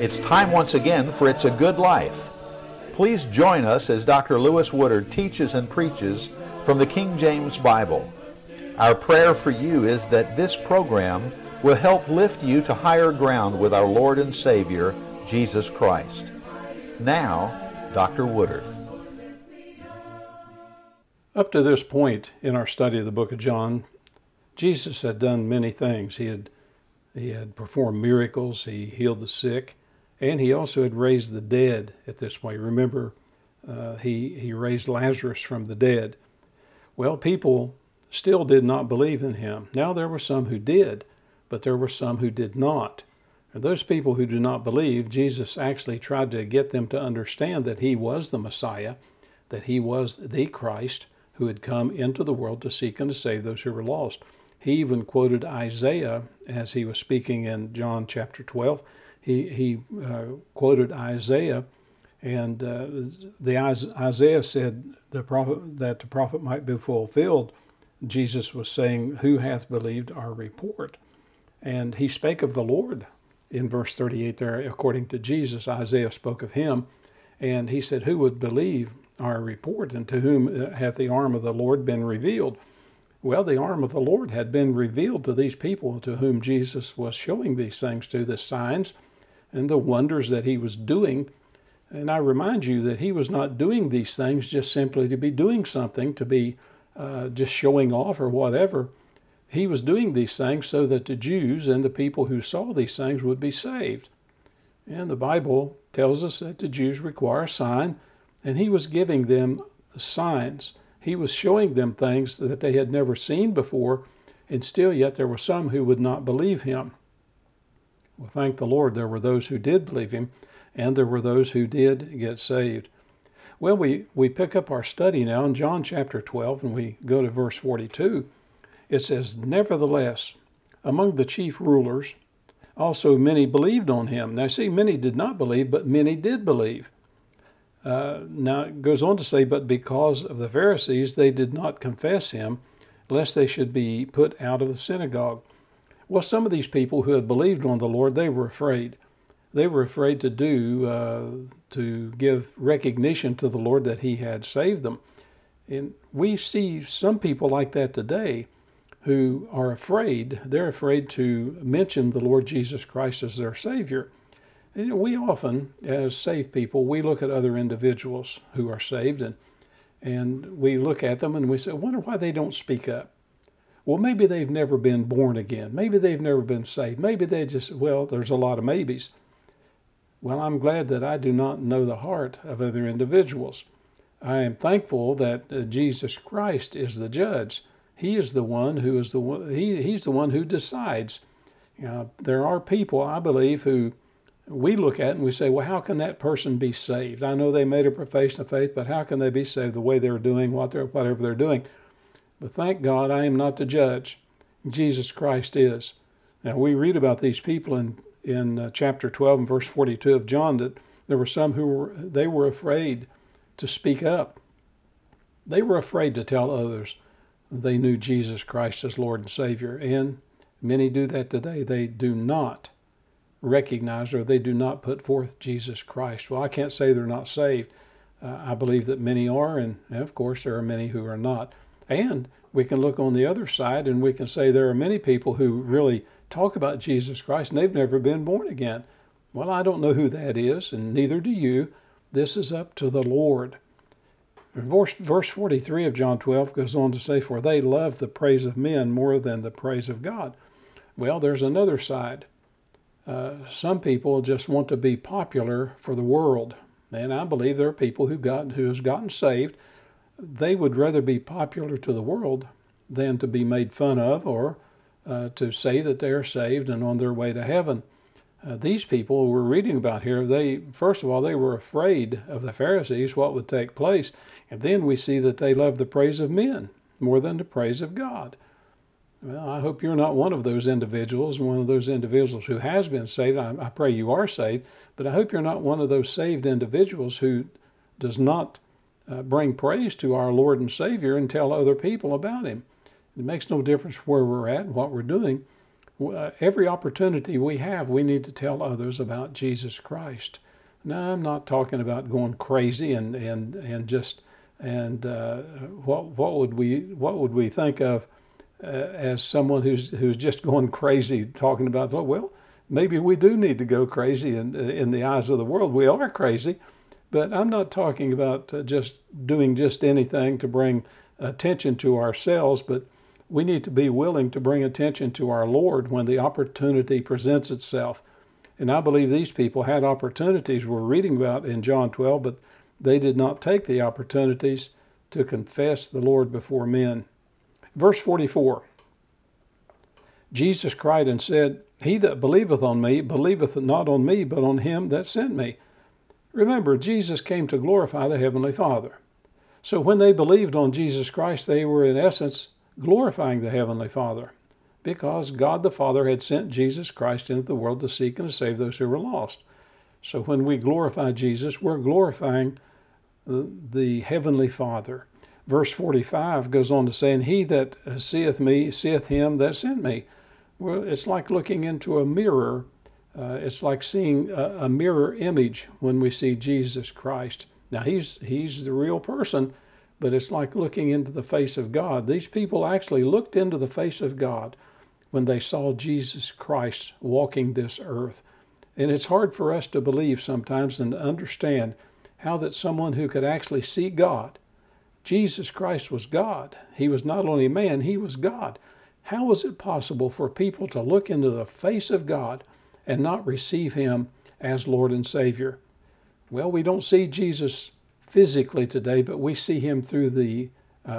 It's time once again for It's a Good Life. Please join us as Dr. Lewis Woodard teaches and preaches from the King James Bible. Our prayer for you is that this program will help lift you to higher ground with our Lord and Savior, Jesus Christ. Now, Dr. Woodard. Up to this point in our study of the book of John, Jesus had done many things. He had performed miracles, he healed the sick, and he also had raised the dead at this point. Remember, he raised Lazarus from the dead. Well, people still did not believe in him. Now there were some who did, but there were some who did not. And those people who do not believe, Jesus actually tried to get them to understand that he was the Messiah, that he was the Christ who had come into the world to seek and to save those who were lost. He even quoted Isaiah as he was speaking in John chapter 12. He quoted Isaiah, and Isaiah said that the prophet might be fulfilled. Jesus was saying, "Who hath believed our report?" And he spake of the Lord in verse 38 there, according to Jesus. Isaiah spoke of him, and he said, "Who would believe our report, and to whom hath the arm of the Lord been revealed?" Well, the arm of the Lord had been revealed to these people to whom Jesus was showing these things to, the signs and the wonders that he was doing. And I remind you that he was not doing these things just simply to be doing something, to be just showing off or whatever. He was doing these things so that the Jews and the people who saw these things would be saved. And the Bible tells us that the Jews require a sign, and he was giving them the signs. He was showing them things that they had never seen before, and still yet there were some who would not believe him. Well, thank the Lord, there were those who did believe him, and there were those who did get saved. Well, we pick up our study now in John chapter 12, and we go to verse 42. It says, "Nevertheless, among the chief rulers, also many believed on him." Now see, many did not believe, but many did believe. Now it goes on to say, "But because of the Pharisees, they did not confess him, lest they should be put out of the synagogue." Well, some of these people who had believed on the Lord, they were afraid. They were afraid to give recognition to the Lord that he had saved them. And we see some people like that today who are afraid. They're afraid to mention the Lord Jesus Christ as their Savior. And we often, as saved people, we look at other individuals who are saved, and we look at them and we say, "I wonder why they don't speak up." Well, maybe they've never been born again. Maybe they've never been saved. Maybe they just, well, there's a lot of maybes. Well, I'm glad that I do not know the heart of other individuals. I am thankful that Jesus Christ is the judge. He is the one who is he's the one who decides. There are people, I believe, who we look at and we say, well, how can that person be saved? I know they made a profession of faith, but how can they be saved the way they're doing whatever they're doing? But thank God I am not the judge. Jesus Christ is. Now we read about these people in chapter 12 and verse 42 of John, that there were some who were afraid to speak up. They were afraid to tell others they knew Jesus Christ as Lord and Savior. And many do that today. They do not recognize, or they do not put forth Jesus Christ. Well, I can't say they're not saved. I believe that many are, and of course there are many who are not. And we can look on the other side and we can say there are many people who really talk about Jesus Christ and they've never been born again. Well, I don't know who that is, and neither do you. This is up to the Lord. Verse 43 of John 12 goes on to say, "For they love the praise of men more than the praise of God." Well, there's another side. Some people just want to be popular for the world. And I believe there are people who has gotten saved. They would rather be popular to the world than to be made fun of, or to say that they are saved and on their way to heaven. These people we're reading about here, first of all, they were afraid of the Pharisees, what would take place. And then we see that they love the praise of men more than the praise of God. Well, I hope you're not one of those individuals who has been saved. I pray you are saved, but I hope you're not one of those saved individuals who does not bring praise to our Lord and Savior and tell other people about him. It makes no difference where we're at and what we're doing. Every opportunity we have, we need to tell others about Jesus Christ. Now, I'm not talking about going crazy and just what would we think of as someone who's just going crazy talking about, well, maybe we do need to go crazy in the eyes of the world. We are crazy, but I'm not talking about just doing just anything to bring attention to ourselves, but we need to be willing to bring attention to our Lord when the opportunity presents itself. And I believe these people had opportunities we're reading about in John 12, but they did not take the opportunities to confess the Lord before men. Verse 44, Jesus cried and said, "He that believeth on me, believeth not on me, but on him that sent me." Remember, Jesus came to glorify the Heavenly Father. So when they believed on Jesus Christ, they were in essence glorifying the Heavenly Father, because God the Father had sent Jesus Christ into the world to seek and to save those who were lost. So when we glorify Jesus, we're glorifying the Heavenly Father. Verse 45 goes on to say, "And he that seeth me, seeth him that sent me." Well, it's like looking into a mirror. It's like seeing a mirror image when we see Jesus Christ. Now, he's the real person, but it's like looking into the face of God. These people actually looked into the face of God when they saw Jesus Christ walking this earth. And it's hard for us to believe sometimes and to understand how that someone who could actually see God, Jesus Christ was God. He was not only man, he was God. How was it possible for people to look into the face of God and not receive him as Lord and Savior? Well, we don't see Jesus physically today, but we see him through the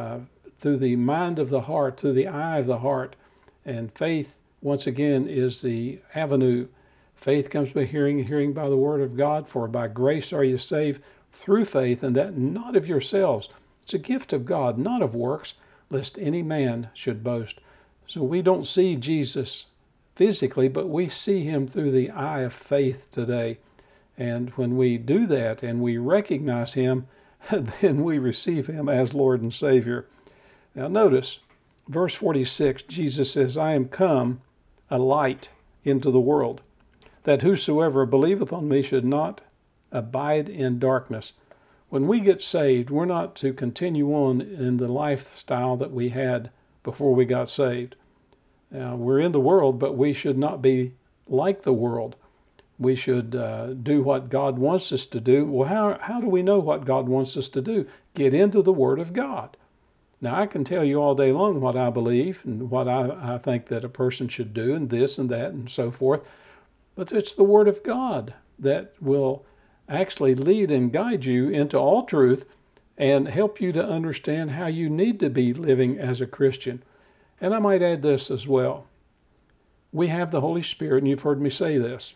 mind of the heart, through the eye of the heart. And faith, once again, is the avenue. Faith comes by hearing, hearing by the word of God. For by grace are you saved through faith, and that not of yourselves. It's a gift of God, not of works, lest any man should boast. So we don't see Jesus physically, but we see him through the eye of faith today. And when we do that and we recognize him, then we receive him as Lord and Savior. Now notice, verse 46, Jesus says, "I am come a light into the world, that whosoever believeth on me should not abide in darkness." When we get saved, we're not to continue on in the lifestyle that we had before we got saved. Now, we're in the world, but we should not be like the world. We should do what God wants us to do. Well, how do we know what God wants us to do? Get into the Word of God. Now, I can tell you all day long what I believe and what I think that a person should do and this and that and so forth. But it's the Word of God that will actually lead and guide you into all truth and help you to understand how you need to be living as a Christian. And I might add this as well. We have the Holy Spirit, and you've heard me say this.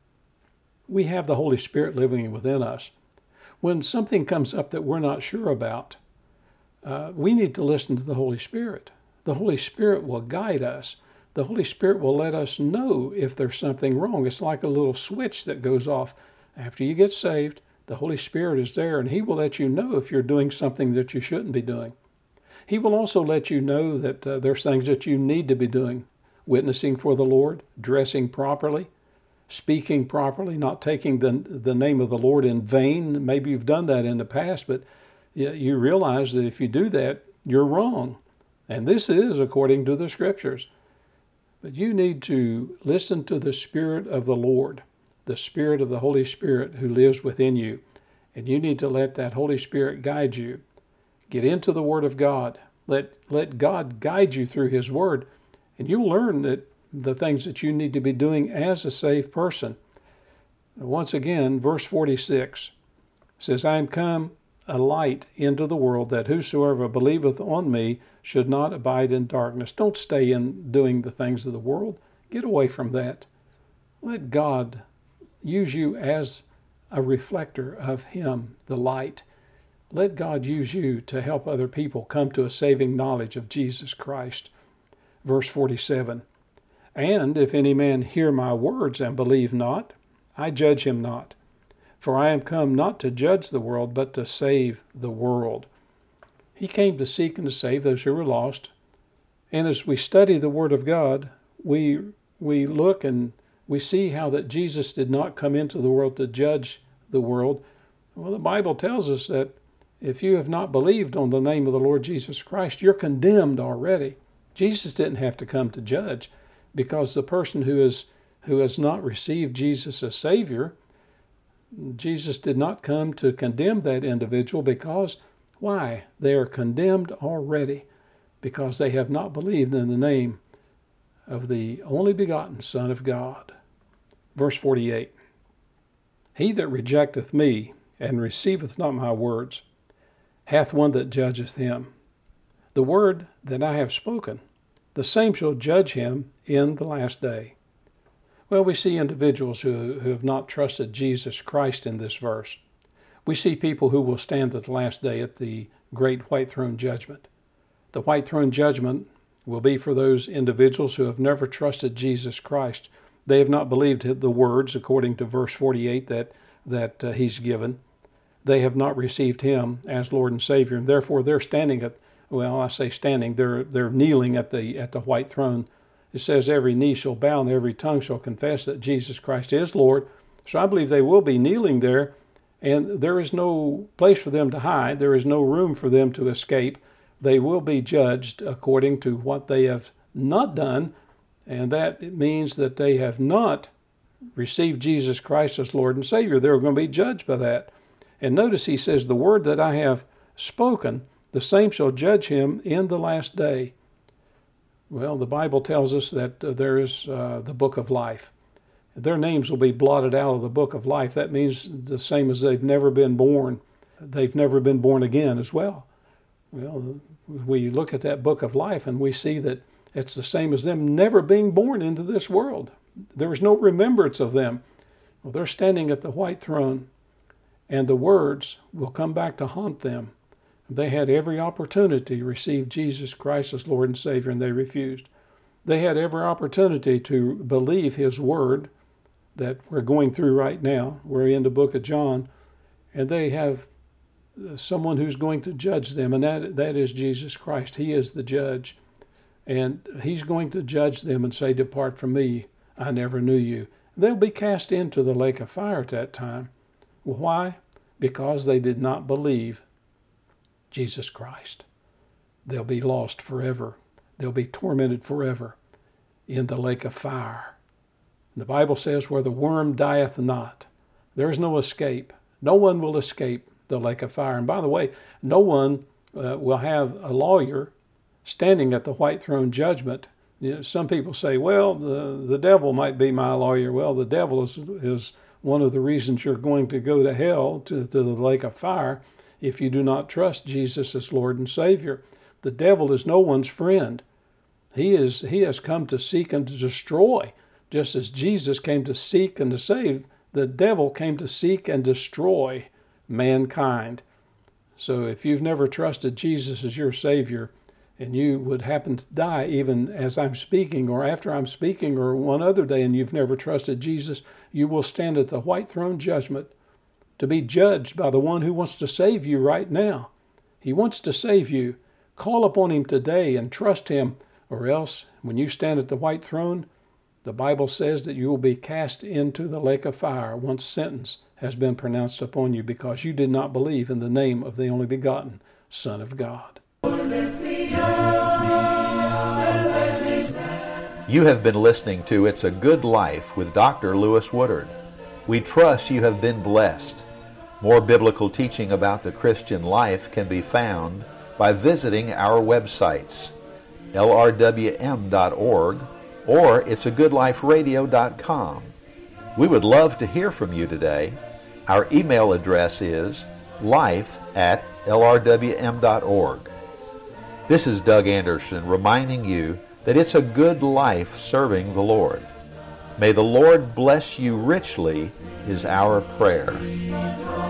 We have the Holy Spirit living within us. When something comes up that we're not sure about, we need to listen to the Holy Spirit. The Holy Spirit will guide us. The Holy Spirit will let us know if there's something wrong. It's like a little switch that goes off. After you get saved, the Holy Spirit is there, and he will let you know if you're doing something that you shouldn't be doing. He will also let you know that there's things that you need to be doing. Witnessing for the Lord, dressing properly, speaking properly, not taking the name of the Lord in vain. Maybe you've done that in the past, but you realize that if you do that, you're wrong. And this is according to the Scriptures. But you need to listen to the Spirit of the Lord, the Spirit of the Holy Spirit who lives within you. And you need to let that Holy Spirit guide you. Get into the Word of God. Let God guide you through His Word, and you'll learn that the things that you need to be doing as a saved person. Once again, verse 46 says, "I am come a light into the world, that whosoever believeth on me should not abide in darkness." Don't stay in doing the things of the world. Get away from that. Let God use you as a reflector of Him, the light. Let God use you to help other people come to a saving knowledge of Jesus Christ. Verse 47, "And if any man hear my words and believe not, I judge him not. For I am come not to judge the world, but to save the world." He came to seek and to save those who were lost. And as we study the Word of God, we we look and we see how that Jesus did not come into the world to judge the world. Well, the Bible tells us that if you have not believed on the name of the Lord Jesus Christ, you're condemned already. Jesus didn't have to come to judge, because the person who has not received Jesus as Savior, Jesus did not come to condemn that individual, because why? They are condemned already, because they have not believed in the name of the only begotten Son of God. Verse 48, He that rejecteth me and receiveth not my words hath one that judgeth him. The word that I have spoken, the same shall judge him in the last day. Well, we see individuals who have not trusted Jesus Christ in this verse. We see people who will stand at the last day at the great white throne judgment. The white throne judgment will be for those individuals who have never trusted Jesus Christ. They have not believed the words, according to verse 48, that He's given. They have not received Him as Lord and Savior, and therefore they're standing at, well, I say standing, they're kneeling at the white throne. It says every knee shall bow and every tongue shall confess that Jesus Christ is Lord. So I believe they will be kneeling there, and there is no place for them to hide. There is no room for them to escape. They will be judged according to what they have not done, and that means that they have not received Jesus Christ as Lord and Savior. They're going to be judged by that. And notice he says, the word that I have spoken, the same shall judge him in the last day. Well, the Bible tells us that there is the book of life. Their names will be blotted out of the book of life. That means the same as they've never been born. They've never been born again as well. Well, we look at that book of life and we see that it's the same as them never being born into this world. There is no remembrance of them. Well, they're standing at the white throne, and the words will come back to haunt them. They had every opportunity to receive Jesus Christ as Lord and Savior, and they refused. They had every opportunity to believe His word that we're going through right now. We're in the book of John, and they have someone who's going to judge them, and that is Jesus Christ. He is the judge, and He's going to judge them and say, "Depart from me, I never knew you." They'll be cast into the lake of fire at that time. Why? Because they did not believe Jesus Christ. They'll be lost forever. They'll be tormented forever in the lake of fire. The Bible says, where the worm dieth not, there is no escape. No one will escape the lake of fire. And by the way, no one will have a lawyer standing at the white throne judgment. You know, some people say, well, the devil might be my lawyer. Well, the devil is one of the reasons you're going to go to hell, to the lake of fire, if you do not trust Jesus as Lord and Savior. The devil is no one's friend. He has come to seek and to destroy. Just as Jesus came to seek and to save, the devil came to seek and destroy mankind. So if you've never trusted Jesus as your Savior, and you would happen to die even as I'm speaking or after I'm speaking or one other day, and you've never trusted Jesus, you will stand at the white throne judgment to be judged by the one who wants to save you right now. He wants to save you. Call upon Him today and trust Him, or else when you stand at the white throne, the Bible says that you will be cast into the lake of fire once sentence has been pronounced upon you, because you did not believe in the name of the only begotten Son of God. You have been listening to It's a Good Life with Dr. Lewis Woodard. We trust you have been blessed. More biblical teaching about the Christian life can be found by visiting our websites, lrwm.org or it'sagoodliferadio.com. We would love to hear from you today. Our email address is life@lrwm.org. This is Doug Anderson reminding you that it's a good life serving the Lord. May the Lord bless you richly is our prayer.